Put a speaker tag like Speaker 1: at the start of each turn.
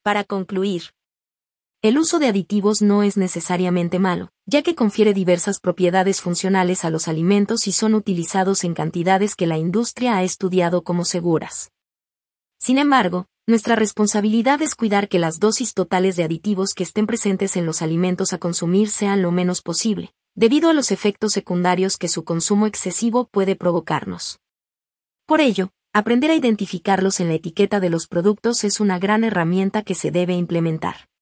Speaker 1: Para concluir, el uso de aditivos no es necesariamente malo, ya que confiere diversas propiedades funcionales a los alimentos y son utilizados en cantidades que la industria ha estudiado como seguras. Sin embargo, nuestra responsabilidad es cuidar que las dosis totales de aditivos que estén presentes en los alimentos a consumir sean lo menos posible, debido a los efectos secundarios que su consumo excesivo puede provocarnos. Por ello, aprender a identificarlos en la etiqueta de los productos es una gran herramienta que se debe implementar.